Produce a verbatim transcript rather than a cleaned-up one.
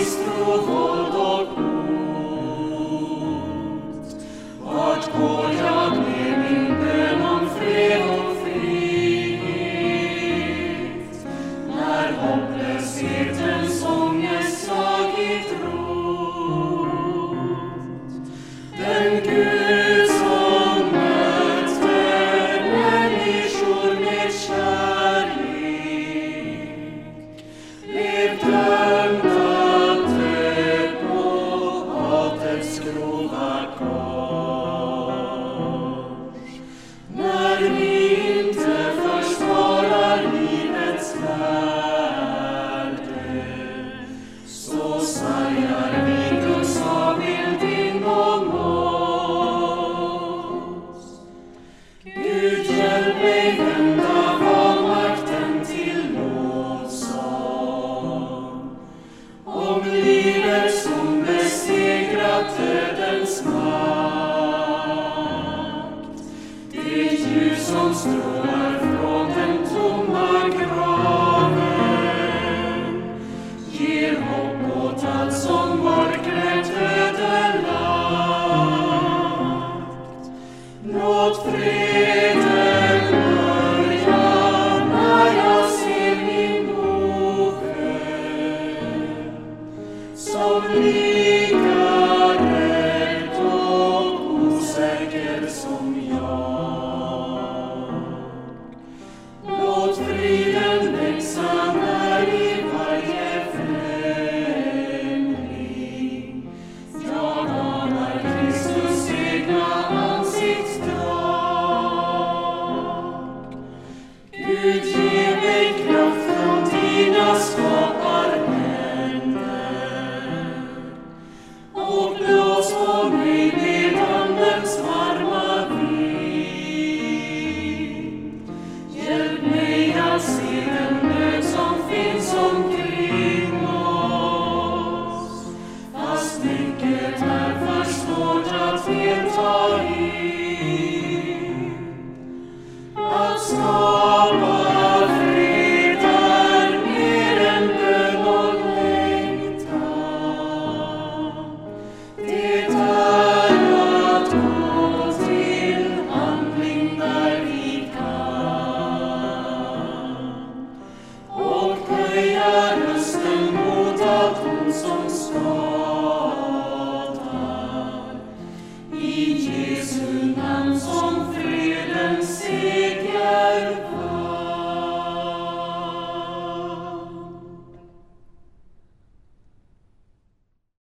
misstro, våld och hot. Vart går jag med min bön om fred och frihet, när hopplöshetens ångest slagit rot? Den Gud som mötte människor med kärlek blev dömd att dö på hatets grova kors. När vi inte försvarar livets värde, så sargar vi Guds avbild inom oss. Gud, hjälp mig vända vanmakten till lovsång, om livet som besegrat dödens makt. Det ljus som strålar från den tomma graven ger hopp åt allt som mörkret ödelagt. Låt freden börja när jag ser min ofred som